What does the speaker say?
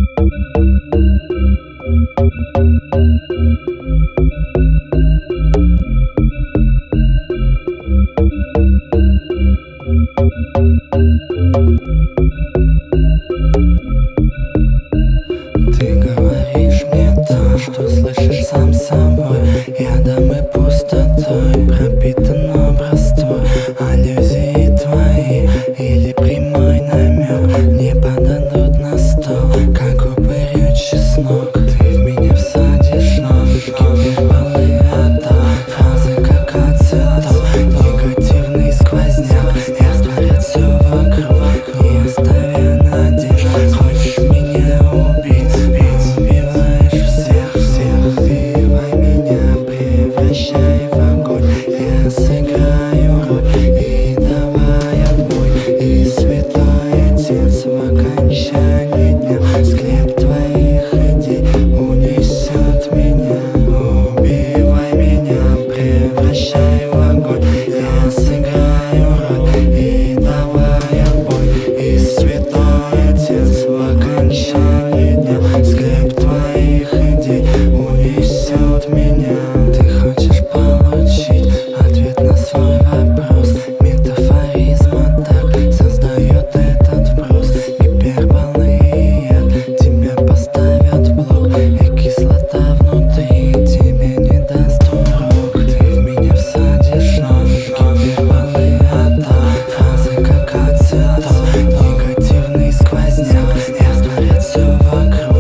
Ты говоришь мне то, что слышишь сам собой. Ядом и пустотой пропитан образ твой. Аллюзии твои или прямой намек не подадут на стол, как упырю чеснок. Ты в меня всадишь нож, гиперболы отдал, фразы как ацетон, негативный сквозняк растворит все вокруг, не оставя надежд. Хочешь меня убить и убиваешь всех. Убивай меня, превращай в огонь. Я сыграю роль и давай отбой. И святой отец в окончании дня склеп твоих идей унесет меня. Убивай меня, превращай в огонь. Я сыграю роль и давай отбой. И святой отец в окончании дня склеп твоих идей унесет меня. Ты хочешь получить ответ на свой вопрос. Метафоризма так создает этот вброс. Гиперболы и яд тебя поставят в блок, и кислота внутри тебе не даст урок. Ты в меня всадишь нож, гиперболы отдал, фразы как ацетон, негативный сквозняк растворит все вокруг.